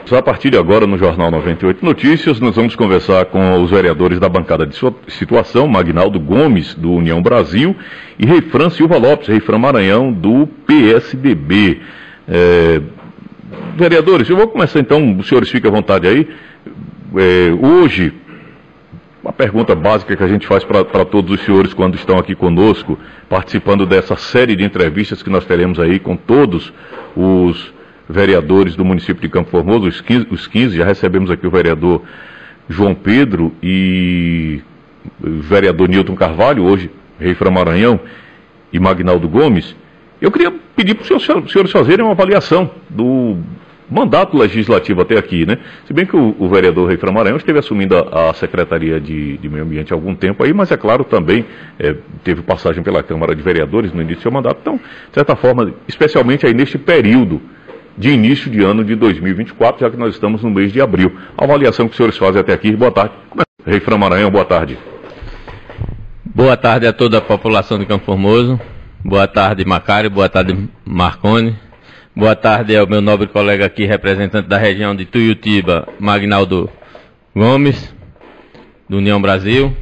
A partir de agora, no Jornal 98 Notícias, nós vamos conversar com os vereadores da bancada de situação, Magnaldo Gomes, do União Brasil, e Reifran Silva Lopes, Reifran Maranhão, do PSDB. Vereadores, eu vou começar então, os senhores fiquem à vontade aí. Hoje, uma pergunta básica que a gente faz para todos os senhores quando estão aqui conosco, participando dessa série de entrevistas que nós teremos aí com todos os vereadores do município de Campo Formoso, os 15, já recebemos aqui o vereador João Pedro e o vereador Nilton Carvalho, hoje Reifran Maranhão e Magnaldo Gomes. Eu queria pedir para os senhores fazerem uma avaliação do mandato legislativo até aqui, né? Se bem que o vereador Reifran Maranhão esteve assumindo a Secretaria de Meio Ambiente há algum tempo aí, mas é claro também teve passagem pela Câmara de Vereadores no início do seu mandato. Então, de certa forma, especialmente aí neste período de início de ano de 2024, já que nós estamos no mês de abril. A avaliação que os senhores fazem até aqui. Boa tarde. Reifran Maranhão, boa tarde. Boa tarde a toda a população de Campo Formoso. Boa tarde, Macário. Boa tarde, Marconi. Boa tarde ao meu nobre colega aqui, representante da região de Tuiutiba, Magnaldo Gomes, do União Brasil.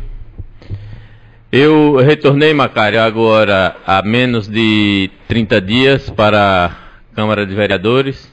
Eu retornei, Macário, agora há menos de 30 dias para a Câmara de Vereadores.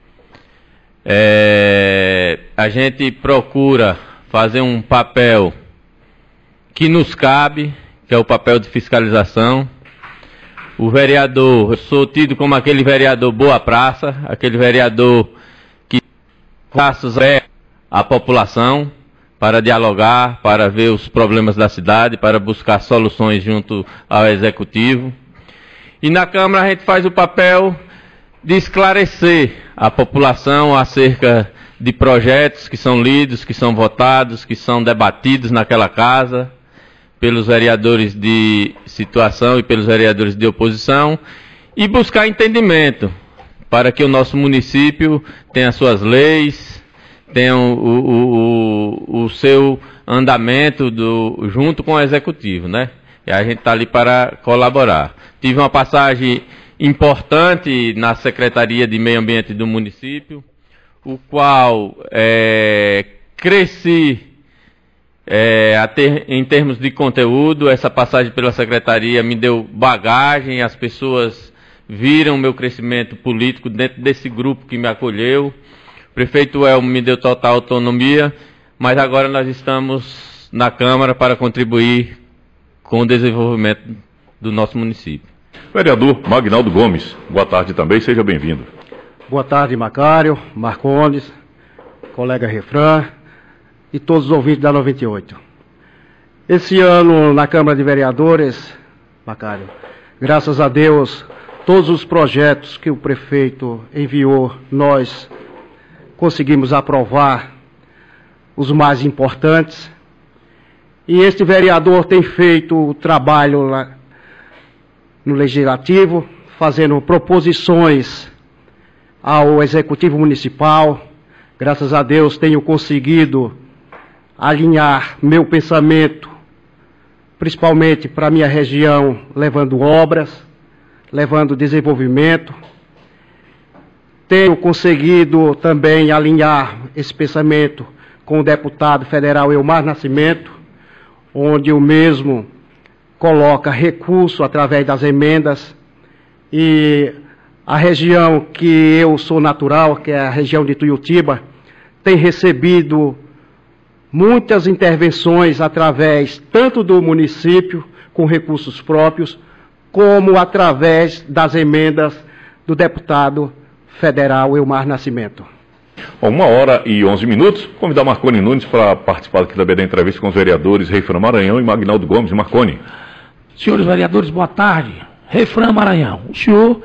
A gente procura fazer um papel que nos cabe, que é o papel de fiscalização. O vereador, eu sou tido como aquele vereador boa praça, aquele vereador que braços a população para dialogar, para ver os problemas da cidade, para buscar soluções junto ao Executivo. E na Câmara a gente faz o papel de esclarecer a população acerca de projetos que são lidos, que são votados, que são debatidos naquela casa, pelos vereadores de situação e pelos vereadores de oposição, e buscar entendimento para que o nosso município tenha suas leis, tenha o seu andamento junto com o Executivo, né? E a gente está ali para colaborar. Tive uma passagem importante na Secretaria de Meio Ambiente do município, o qual cresci em termos de conteúdo. Essa passagem pela Secretaria me deu bagagem, as pessoas viram o meu crescimento político dentro desse grupo que me acolheu. O prefeito Elmo me deu total autonomia, mas agora nós estamos na Câmara para contribuir com o desenvolvimento do nosso município. Vereador Magnaldo Gomes, boa tarde também, seja bem-vindo. Boa tarde, Macário, Marcondes, colega Reifran e todos os ouvintes da 98. Esse ano, na Câmara de Vereadores, Macário, graças a Deus, todos os projetos que o prefeito enviou, nós conseguimos aprovar os mais importantes. E este vereador tem feito o trabalho lá no Legislativo, fazendo proposições ao Executivo Municipal. Graças a Deus tenho conseguido alinhar meu pensamento, principalmente para a minha região, levando obras, levando desenvolvimento. Tenho conseguido também alinhar esse pensamento com o deputado federal Elmar Nascimento, onde o mesmo coloca recurso através das emendas, e a região que eu sou natural, que é a região de Tuiutiba, tem recebido muitas intervenções através tanto do município, com recursos próprios, como através das emendas do deputado federal Elmar Nascimento. Bom, 1h11. Convidar Marconi Nunes para participar aqui também da entrevista com os vereadores Reifran Maranhão e Magnaldo Gomes. Marconi. Senhores vereadores, boa tarde. Reifran Maranhão, o senhor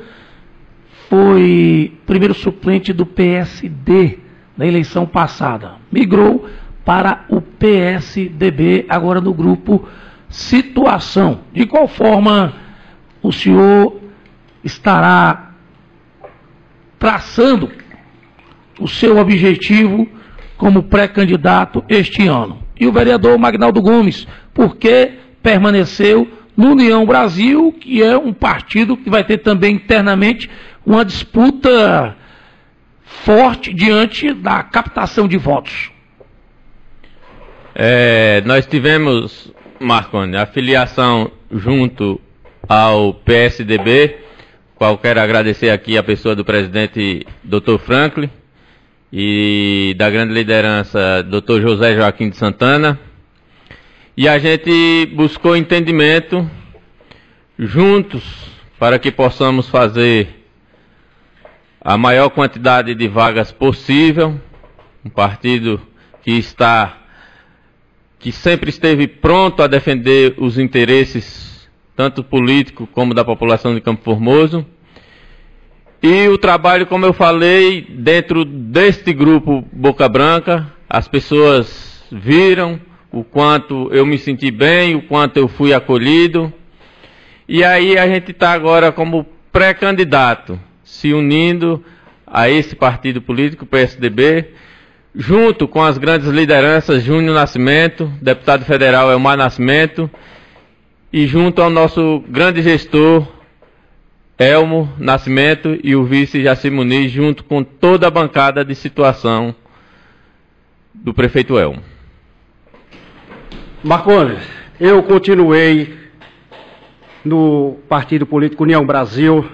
foi primeiro suplente do PSD na eleição passada. Migrou para o PSDB, agora no grupo Situação. De qual forma o senhor estará traçando o seu objetivo como pré-candidato este ano? E o vereador Magnaldo Gomes, por que permaneceu no União Brasil, que é um partido que vai ter também internamente uma disputa forte diante da captação de votos. Nós tivemos, Marconi, a filiação junto ao PSDB, qual quero agradecer aqui a pessoa do presidente Dr. Franklin e da grande liderança Dr. José Joaquim de Santana, e a gente buscou entendimento juntos para que possamos fazer a maior quantidade de vagas possível, um partido que sempre esteve pronto a defender os interesses, tanto político como da população de Campo Formoso. E o trabalho, como eu falei, dentro deste grupo Boca Branca, as pessoas viram o quanto eu me senti bem, o quanto eu fui acolhido. E aí a gente está agora como pré-candidato, se unindo a esse partido político, PSDB, junto com as grandes lideranças Júnior Nascimento, deputado federal Elmar Nascimento, e junto ao nosso grande gestor Elmo Nascimento e o vice Jaci Muniz, junto com toda a bancada de situação do prefeito Elmo. Marconi, eu continuei no partido político União Brasil,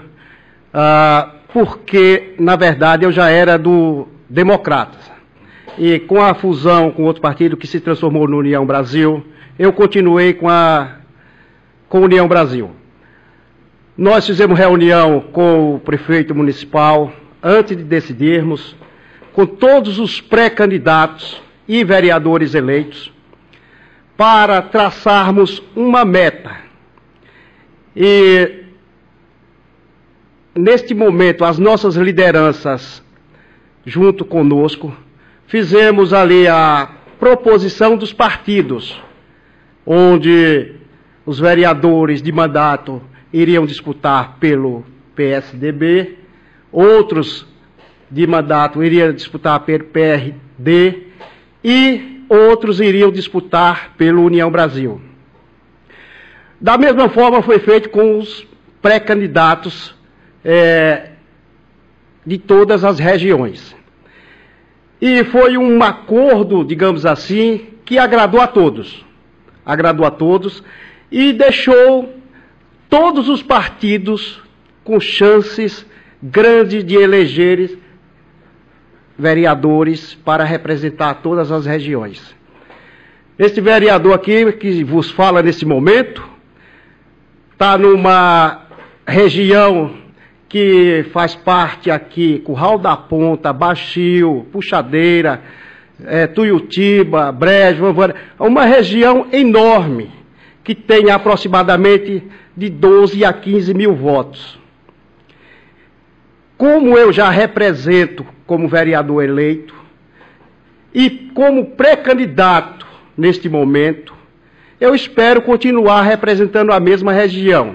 porque, na verdade, eu já era do Democratas. E com a fusão com outro partido que se transformou no União Brasil, eu continuei com a União Brasil. Nós fizemos reunião com o prefeito municipal, antes de decidirmos, com todos os pré-candidatos e vereadores eleitos, para traçarmos uma meta. E, neste momento, as nossas lideranças, junto conosco, fizemos ali a proposição dos partidos, onde os vereadores de mandato iriam disputar pelo PSDB, outros de mandato iriam disputar pelo PRD e outros iriam disputar pelo União Brasil. Da mesma forma foi feito com os pré-candidatos de todas as regiões. E foi um acordo, digamos assim, que agradou a todos. Agradou a todos e deixou todos os partidos com chances grandes de eleger vereadores para representar todas as regiões. Este vereador aqui, que vos fala nesse momento, está numa região que faz parte aqui, Curral da Ponta, Baixio, Puxadeira, Tuiutiba, Brejo, uma região enorme, que tem aproximadamente de 12 a 15 mil votos. Como eu já represento como vereador eleito e como pré-candidato neste momento, eu espero continuar representando a mesma região.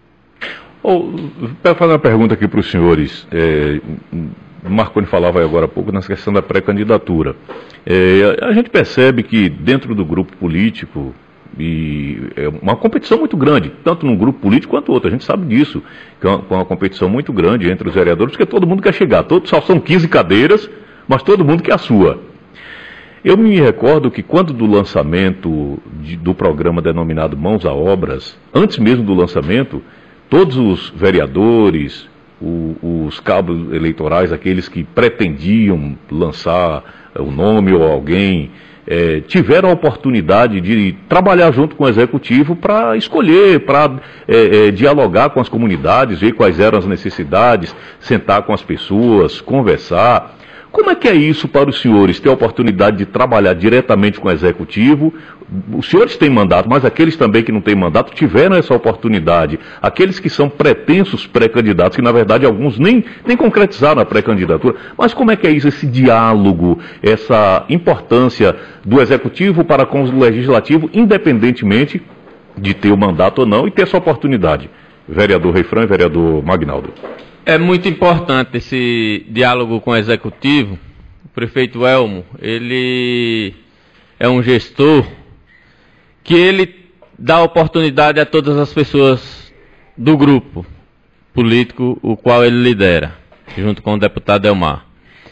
Quero fazer uma pergunta aqui para os senhores. O Marconi falava agora há pouco nessa questão da pré-candidatura. A gente percebe que dentro do grupo político, é uma competição muito grande, tanto num grupo político quanto outro, a gente sabe disso, que é uma competição muito grande entre os vereadores, porque todo mundo quer chegar, só são 15 cadeiras, mas todo mundo quer a sua. Eu me recordo que quando do lançamento do programa denominado Mãos a Obras, antes mesmo do lançamento, todos os vereadores, os cabos eleitorais, aqueles que pretendiam lançar o nome ou alguém, tiveram a oportunidade de trabalhar junto com o executivo para escolher, para dialogar com as comunidades, ver quais eram as necessidades, sentar com as pessoas, conversar. Como é que é isso para os senhores, ter a oportunidade de trabalhar diretamente com o executivo? Os senhores têm mandato, mas aqueles também que não têm mandato tiveram essa oportunidade. Aqueles que são pretensos pré-candidatos, que na verdade alguns nem concretizaram a pré-candidatura. Mas como é que é isso, esse diálogo, essa importância do executivo para com o legislativo, independentemente de ter o mandato ou não, e ter essa oportunidade? Vereador Refrão e vereador Magnaldo. É muito importante esse diálogo com o executivo. O prefeito Elmo, ele é um gestor que ele dá oportunidade a todas as pessoas do grupo político, o qual ele lidera, junto com o deputado Elmar.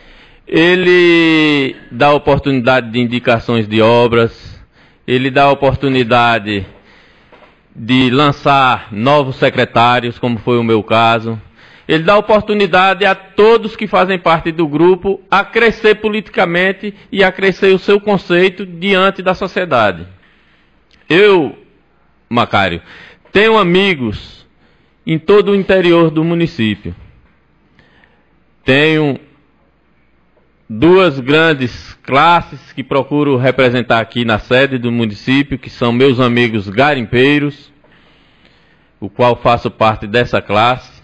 ele dá oportunidade de indicações de obras, ele dá oportunidade de lançar novos secretários, como foi o meu caso. Ele dá oportunidade a todos que fazem parte do grupo a crescer politicamente e a crescer o seu conceito diante da sociedade. Eu, Macário, tenho amigos em todo o interior do município. Tenho duas grandes classes que procuro representar aqui na sede do município, que são meus amigos garimpeiros, o qual faço parte dessa classe.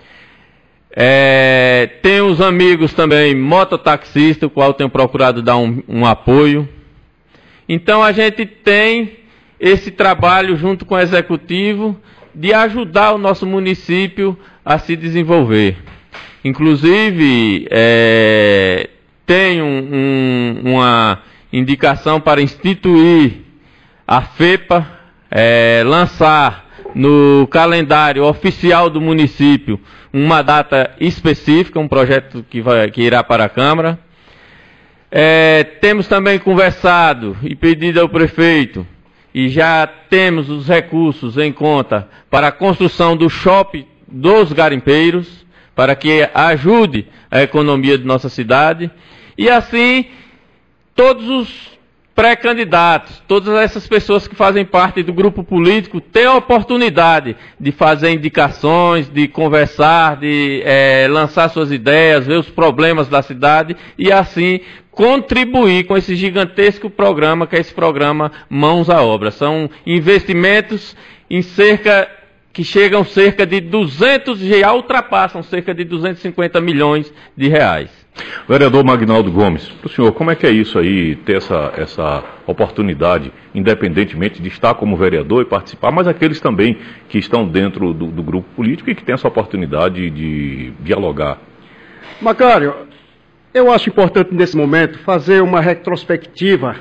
Tenho os amigos também mototaxistas, o qual tenho procurado dar um apoio. Então a gente tem esse trabalho junto com o executivo de ajudar o nosso município a se desenvolver. Inclusive, tenho uma indicação para instituir a FEPA, lançar no calendário oficial do município uma data específica, um projeto que irá para a Câmara. Temos também conversado e pedido ao prefeito, e já temos os recursos em conta para a construção do shopping dos garimpeiros, para que ajude a economia de nossa cidade. E assim, todos os pré-candidatos, todas essas pessoas que fazem parte do grupo político, têm a oportunidade de fazer indicações, de conversar, de lançar suas ideias, ver os problemas da cidade e assim contribuir com esse gigantesco programa, que é esse programa Mãos à Obra. São investimentos que chegam cerca de 200, já ultrapassam cerca de 250 milhões de reais. Vereador Magnaldo Gomes, para o senhor, como é que é isso aí, ter essa oportunidade, independentemente de estar como vereador e participar, mas aqueles também que estão dentro do grupo político e que têm essa oportunidade de dialogar? Macário, eu acho importante nesse momento fazer uma retrospectiva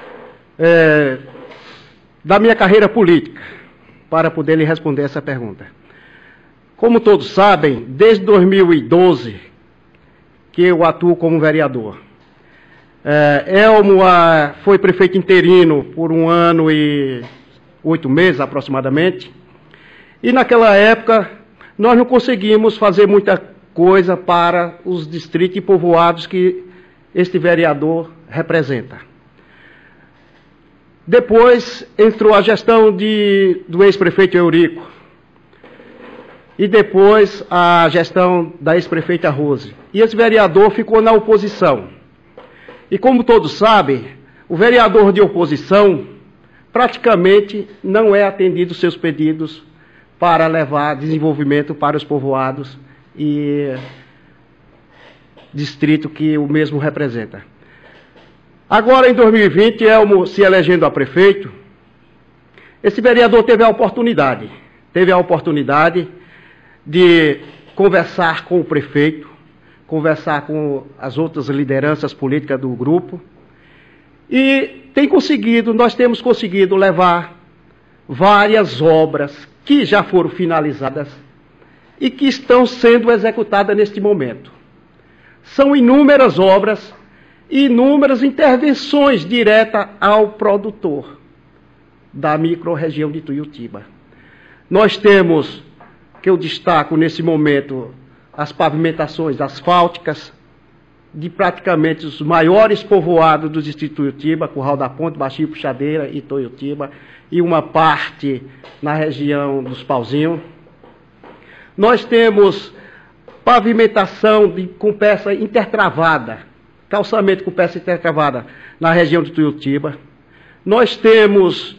da minha carreira política, para poder lhe responder essa pergunta. Como todos sabem, desde 2012 que eu atuo como vereador. Elmo foi prefeito interino por 1 ano e 8 meses aproximadamente, e naquela época nós não conseguimos fazer muita coisa para os distritos e povoados que este vereador representa. Depois entrou a gestão do ex-prefeito Eurico. E depois a gestão da ex-prefeita Rose. E esse vereador ficou na oposição. E como todos sabem, o vereador de oposição praticamente não é atendido seus pedidos para levar desenvolvimento para os povoados e distrito que o mesmo representa. Agora, em 2020, Elmo se elegendo a prefeito, esse vereador teve a oportunidade de conversar com o prefeito, conversar com as outras lideranças políticas do grupo, e nós temos conseguido levar várias obras que já foram finalizadas e que estão sendo executadas neste momento. São inúmeras obras, inúmeras intervenções diretas ao produtor da micro-região de Tuiutiba. Nós temos, que eu destaco nesse momento, as pavimentações asfálticas de praticamente os maiores povoados do distrito de Tuiutiba, Curral da Ponte, Baixio Puxadeira e Tuiutiba, e uma parte na região dos Pauzinhos. Nós temos pavimentação com peça intertravada, calçamento com peça intertravada na região de Tuiutiba. Nós temos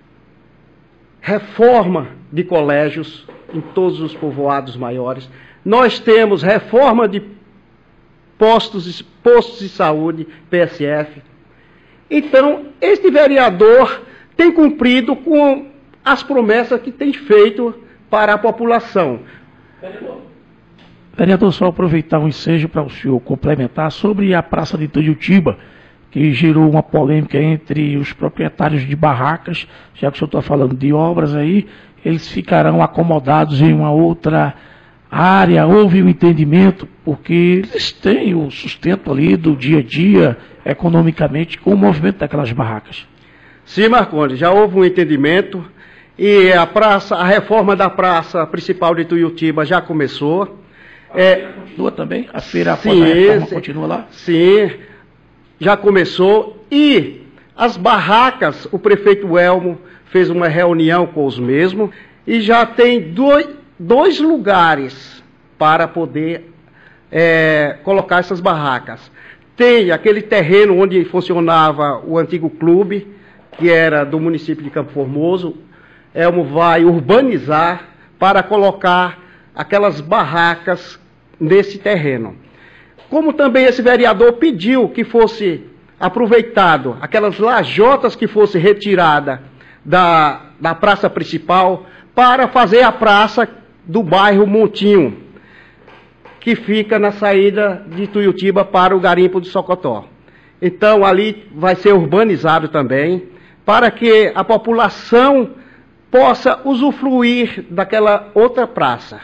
reforma de colégios em todos os povoados maiores. Nós temos reforma de postos de saúde, PSF. Então, este vereador tem cumprido com as promessas que tem feito para a população. Vereador, só aproveitar o ensejo para o senhor complementar sobre a Praça de Tuiutiba, que gerou uma polêmica entre os proprietários de barracas, já que o senhor está falando de obras aí, eles ficarão acomodados em uma outra área, houve um entendimento, porque eles têm o sustento ali do dia a dia, economicamente, com o movimento daquelas barracas. Sim, Marcondes, já houve um entendimento e a reforma da praça principal de Tuiutiba já começou. Continua também? A feira após a reforma continua lá? Sim, já começou. E as barracas, o prefeito Elmo fez uma reunião com os mesmos e já tem dois lugares para poder colocar essas barracas. Tem aquele terreno onde funcionava o antigo clube, que era do município de Campo Formoso. Elmo vai urbanizar para colocar aquelas barracas nesse terreno. Como também esse vereador pediu que fosse aproveitado aquelas lajotas que fosse retirada da praça principal para fazer a praça do bairro Montinho, que fica na saída de Tuiutiba para o garimpo de Socotó. Então ali vai ser urbanizado também, para que a população possa usufruir daquela outra praça.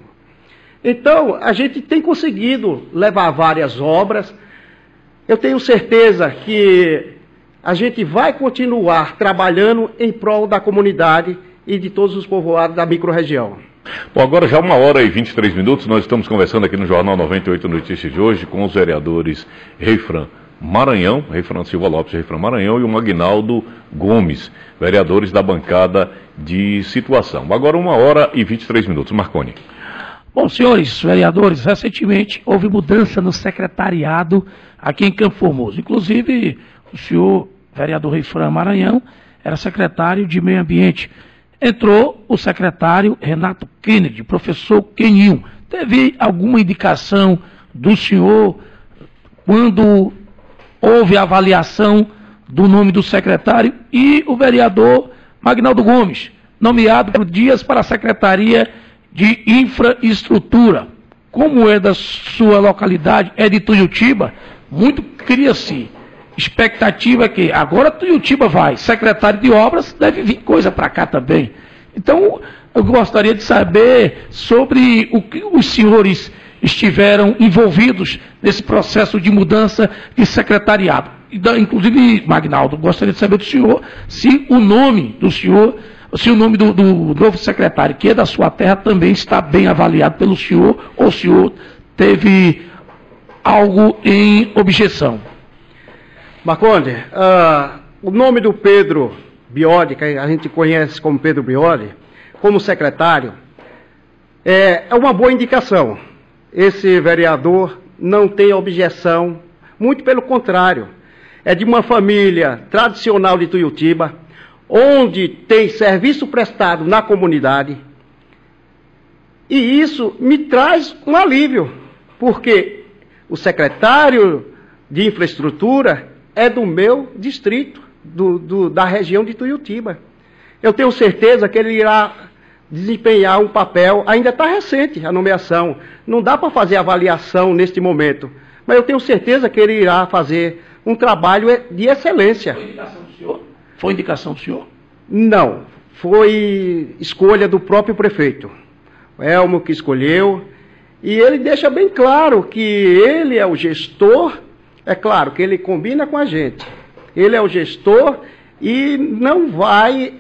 Então, a gente tem conseguido levar várias obras. Eu tenho certeza que a gente vai continuar trabalhando em prol da comunidade e de todos os povoados da microrregião. Bom, agora já 1h23, nós estamos conversando aqui no Jornal 98 Notícias de hoje com os vereadores Reifran Maranhão, Reifran Silva Lopes, Reifran Maranhão e o Magnaldo Gomes, vereadores da bancada de situação. Agora 1h23, Marconi. Bom, senhores vereadores, recentemente houve mudança no secretariado aqui em Campo Formoso. Inclusive, o senhor vereador Reifran Maranhão era secretário de Meio Ambiente. Entrou o secretário Renato Kennedy, professor Keninho. Teve alguma indicação do senhor quando houve a avaliação do nome do secretário? E o vereador Magnaldo Gomes, nomeado por dias para a Secretaria de Infraestrutura. Como é da sua localidade, é de Tuiutiba, muito cria-se expectativa que agora Tuiutiba vai, secretário de obras, deve vir coisa para cá também. Então, eu gostaria de saber sobre o que os senhores estiveram envolvidos nesse processo de mudança de secretariado. Inclusive, Magnaldo, gostaria de saber do senhor se o nome do senhor, se o nome do novo secretário, que é da sua terra, também está bem avaliado pelo senhor, ou o senhor teve algo em objeção. Marconde, o nome do Pedro Biodi, que a gente conhece como Pedro Biodi, como secretário, é uma boa indicação. Esse vereador não tem objeção, muito pelo contrário. É de uma família tradicional de Tuiutiba, onde tem serviço prestado na comunidade. E isso me traz um alívio, porque o secretário de infraestrutura é do meu distrito, da região de Tuiutiba. Eu tenho certeza que ele irá desempenhar um papel, ainda está recente a nomeação, não dá para fazer avaliação neste momento, mas eu tenho certeza que ele irá fazer um trabalho de excelência. Foi indicação do senhor? Foi indicação do senhor? Não, foi escolha do próprio prefeito. O Elmo que escolheu, e ele deixa bem claro que ele é o gestor. É claro que ele combina com a gente. Ele é o gestor e não vai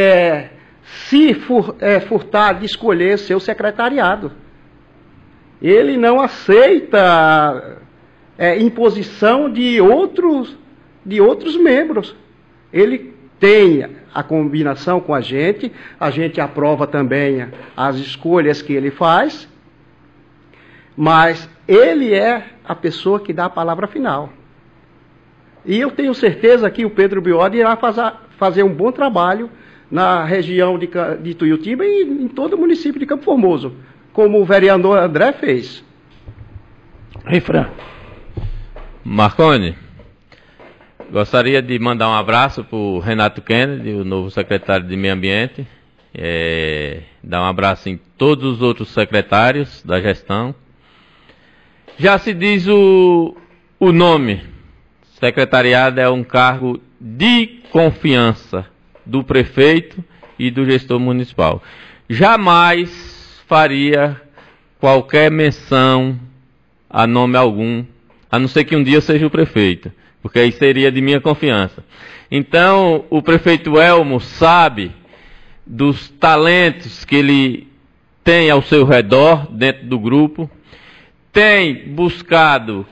furtar de escolher seu secretariado. Ele não aceita imposição de outros membros. Ele tem a combinação com a gente aprova também as escolhas que ele faz, mas ele é a pessoa que dá a palavra final. E eu tenho certeza que o Pedro Biodi irá fazer um bom trabalho na região de Tuiutiba e em todo o município de Campo Formoso, como o vereador André fez. Reifran. Marconi, gostaria de mandar um abraço para o Renato Kennedy, o novo secretário de Meio Ambiente, dar um abraço em todos os outros secretários da gestão. Já se diz o nome, secretariado é um cargo de confiança do prefeito e do gestor municipal. Jamais faria qualquer menção a nome algum, a não ser que um dia seja o prefeito, porque aí seria de minha confiança. Então, o prefeito Elmo sabe dos talentos que ele tem ao seu redor, dentro do grupo, tem buscado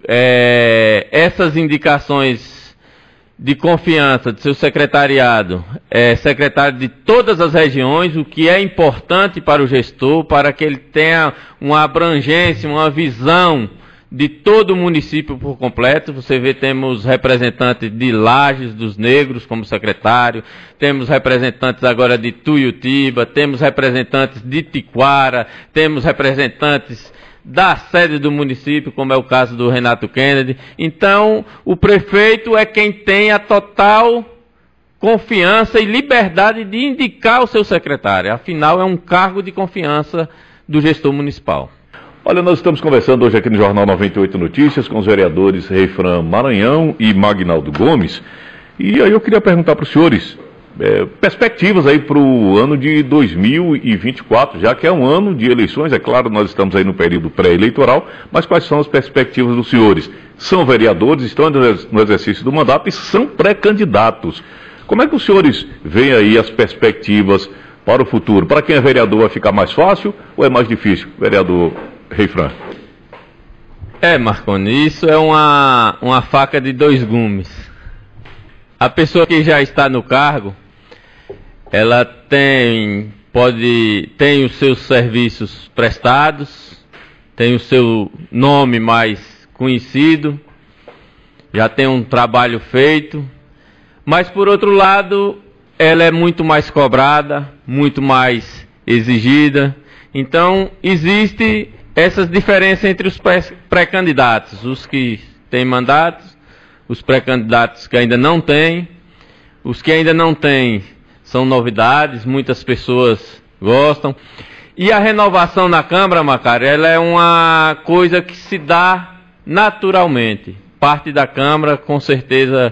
essas indicações de confiança do seu secretariado, secretário de todas as regiões, o que é importante para o gestor, para que ele tenha uma abrangência, uma visão de todo o município por completo. Você vê, temos representantes de Lages dos Negros como secretário, temos representantes agora de Tuiutiba, temos representantes de Tiquara, temos representantes da sede do município, como é o caso do Renato Kennedy. Então, o prefeito é quem tem a total confiança e liberdade de indicar o seu secretário. Afinal, é um cargo de confiança do gestor municipal. Olha, nós estamos conversando hoje aqui no Jornal 98 Notícias com os vereadores Reifran Maranhão e Magnaldo Gomes. E aí eu queria perguntar para os senhores, perspectivas aí para o ano de 2024, já que é um ano de eleições. É claro, nós estamos aí no período pré-eleitoral, mas quais são as perspectivas dos senhores? São vereadores, estão no exercício do mandato e são pré-candidatos. Como é que os senhores veem aí as perspectivas para o futuro? Para quem é vereador vai ficar mais fácil ou é mais difícil, vereador Reifran? Marconi, isso é uma faca de dois gumes. A pessoa que já está no cargo, ela tem os seus serviços prestados, tem o seu nome mais conhecido, já tem um trabalho feito, mas por outro lado, ela é muito mais cobrada, muito mais exigida. Então, existe essas diferenças entre os pré-candidatos, os que têm mandatos, os pré-candidatos que ainda não têm. Os que ainda não têm são novidades, muitas pessoas gostam. E a renovação na Câmara, Macário, ela é uma coisa que se dá naturalmente. Parte da Câmara, com certeza,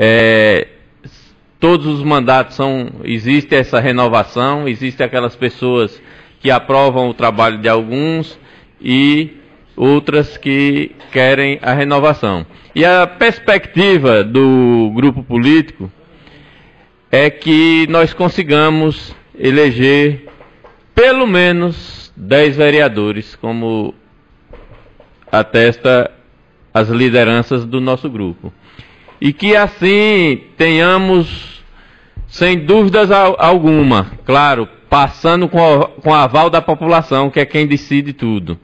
todos os mandatos existe essa renovação, existem aquelas pessoas que aprovam o trabalho de alguns e outras que querem a renovação. E a perspectiva do grupo político é que nós consigamos eleger pelo menos 10 vereadores, como atesta as lideranças do nosso grupo. E que assim tenhamos, sem dúvidas alguma, claro, passando com a aval da população, que é quem decide tudo,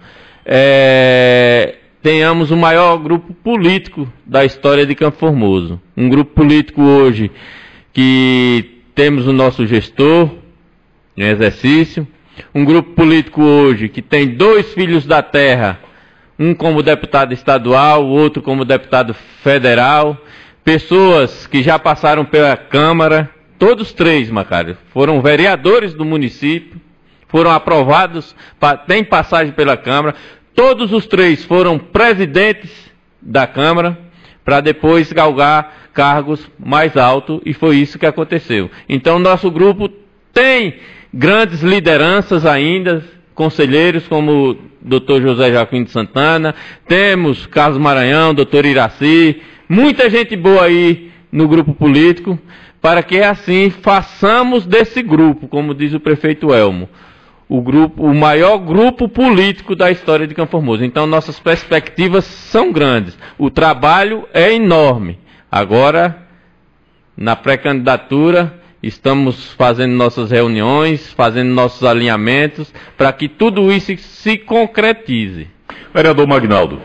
tenhamos o maior grupo político da história de Campo Formoso. Um grupo político hoje que temos o nosso gestor em exercício, um grupo político hoje que tem 2 filhos da terra, um como deputado estadual, o outro como deputado federal, pessoas que já passaram pela Câmara, todos 3, Macário, foram vereadores do município, foram aprovados, têm passagem pela Câmara. Todos os 3 foram presidentes da Câmara para depois galgar cargos mais altos, e foi isso que aconteceu. Então, nosso grupo tem grandes lideranças ainda, conselheiros como o Dr. José Joaquim de Santana, temos Carlos Maranhão, Dr. Iraci, muita gente boa aí no grupo político, para que assim façamos desse grupo, como diz o prefeito Elmo, o maior grupo político da história de Campo Formoso. Então, nossas perspectivas são grandes. O trabalho é enorme. Agora, na pré-candidatura, estamos fazendo nossas reuniões, fazendo nossos alinhamentos, para que tudo isso se concretize. Vereador Magnaldo,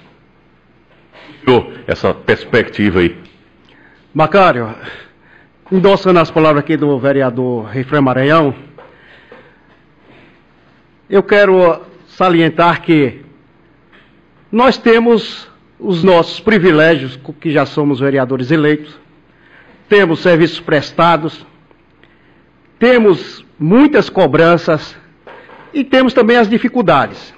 essa perspectiva aí. Macário, endossando as palavras aqui do vereador Reifran Maranhão, eu quero salientar que nós temos os nossos privilégios, que já somos vereadores eleitos, temos serviços prestados, temos muitas cobranças e temos também as dificuldades.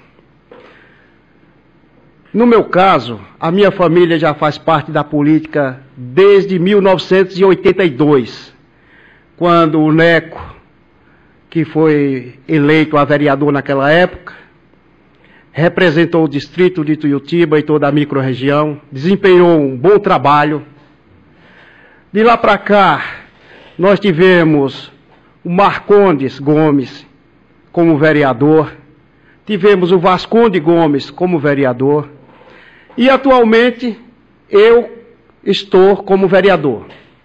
No meu caso, a minha família já faz parte da política desde 1982, quando o Neco, que foi eleito a vereador naquela época, representou o distrito de Tuiutiba e toda a microrregião, desempenhou um bom trabalho. De lá para cá, nós tivemos o Marcondes Gomes como vereador, tivemos o Vasconde Gomes como vereador, e atualmente eu estou como vereador.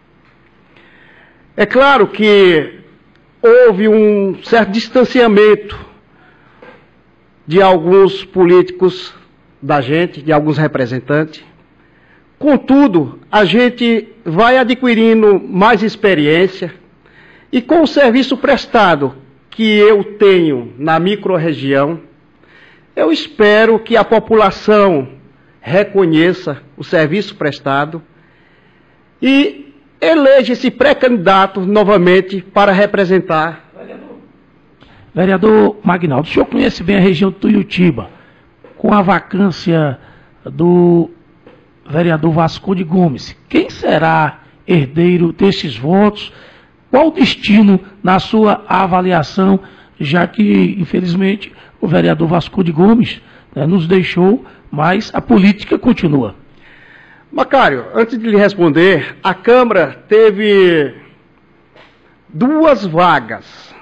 É claro que houve um certo distanciamento de alguns políticos da gente, de alguns representantes. Contudo, a gente vai adquirindo mais experiência e com o serviço prestado que eu tenho na microrregião, eu espero que a população reconheça o serviço prestado e eleja esse pré-candidato novamente para representar. Vereador Magnaldo, o senhor conhece bem a região de Tuiutiba, com a vacância do vereador Vasconde Gomes. Quem será herdeiro desses votos? Qual o destino na sua avaliação, já que, infelizmente, o vereador Vasconde Gomes nos deixou, mas a política continua? Macário, antes de lhe responder, a Câmara teve duas vagas.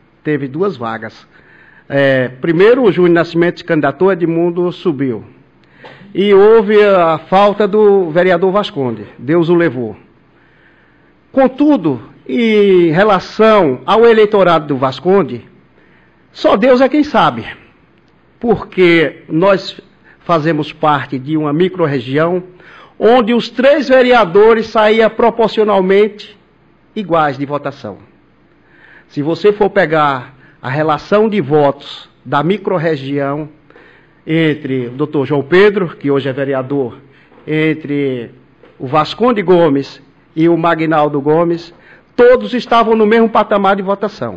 Primeiro, o Júnior Nascimento se candidatou, Edmundo subiu. E houve a falta do vereador Vasconde. Deus o levou. Contudo, em relação ao eleitorado do Vasconde, só Deus é quem sabe. Porque nós fazemos parte de uma microrregião onde os 3 vereadores saíam proporcionalmente iguais de votação. Se você for pegar a relação de votos da microrregião entre o Dr. João Pedro, que hoje é vereador, entre o Vasconde Gomes e o Magnaldo Gomes, todos estavam no mesmo patamar de votação.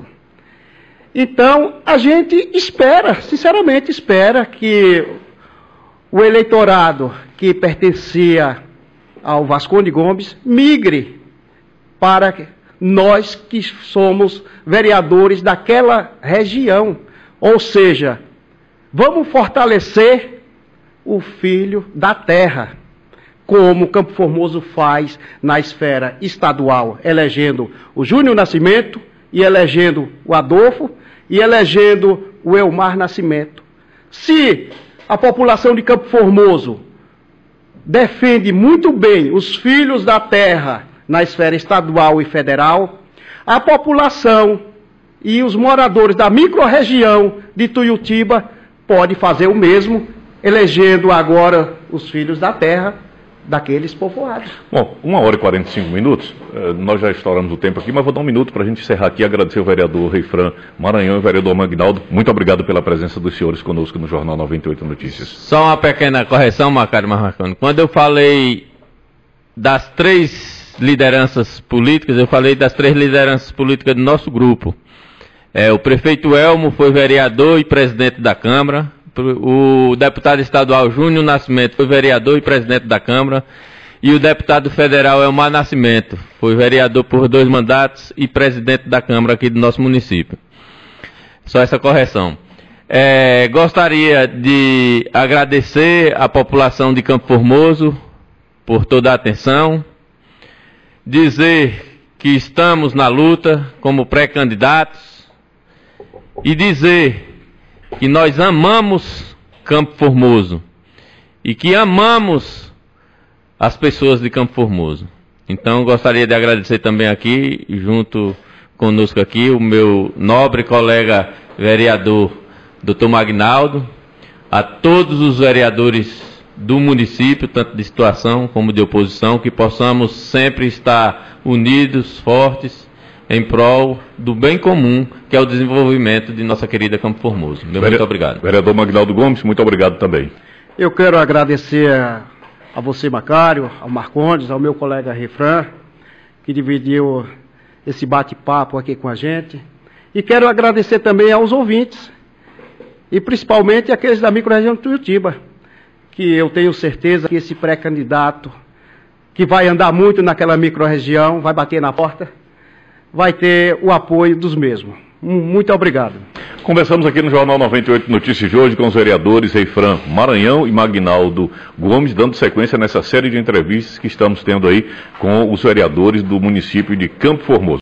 Então, a gente espera, sinceramente espera, que o eleitorado que pertencia ao Vasconde Gomes migre para nós que somos vereadores daquela região. Ou seja, vamos fortalecer o filho da terra, como Campo Formoso faz na esfera estadual, elegendo o Júnior Nascimento e elegendo o Adolfo e elegendo o Elmar Nascimento. Se a população de Campo Formoso defende muito bem os filhos da terra na esfera estadual e federal, a população e os moradores da microrregião de Tuiutiba pode fazer o mesmo, elegendo agora os filhos da terra daqueles povoados. Bom, 1h45, nós já estouramos o tempo aqui, mas vou dar um minuto para a gente encerrar aqui e agradecer o vereador Reifran Maranhão e o vereador Magnaldo. Muito obrigado pela presença dos senhores conosco no Jornal 98 Notícias. Só uma pequena correção, Macário Marconi. Quando eu falei das 3 lideranças políticas, eu falei das 3 lideranças políticas do nosso grupo. O prefeito Elmo foi vereador e presidente da Câmara. O deputado estadual Júnior Nascimento foi vereador e presidente da Câmara, e o deputado federal Elmar Nascimento foi vereador por 2 mandatos e presidente da Câmara aqui do nosso município. Só essa correção. Gostaria de agradecer à população de Campo Formoso por toda a atenção, dizer que estamos na luta como pré-candidatos e dizer que nós amamos Campo Formoso e que amamos as pessoas de Campo Formoso. Então, gostaria de agradecer também aqui, junto conosco aqui, o meu nobre colega vereador, Dr. Magnaldo, a todos os vereadores do município, tanto de situação como de oposição, que possamos sempre estar unidos, fortes, em prol do bem comum, que é o desenvolvimento de nossa querida Campo Formoso. Muito obrigado. Vereador Magnaldo Gomes, muito obrigado também. Eu quero agradecer a você, Macário, ao Marcondes, ao meu colega Reifran, que dividiu esse bate-papo aqui com a gente. E quero agradecer também aos ouvintes, e principalmente aqueles da microrregião de Tuiutiba, que eu tenho certeza que esse pré-candidato, que vai andar muito naquela microrregião, vai bater na porta, vai ter o apoio dos mesmos. Muito obrigado. Conversamos aqui no Jornal 98 Notícias de hoje com os vereadores Reifran Maranhão e Magnaldo Gomes, dando sequência nessa série de entrevistas que estamos tendo aí com os vereadores do município de Campo Formoso.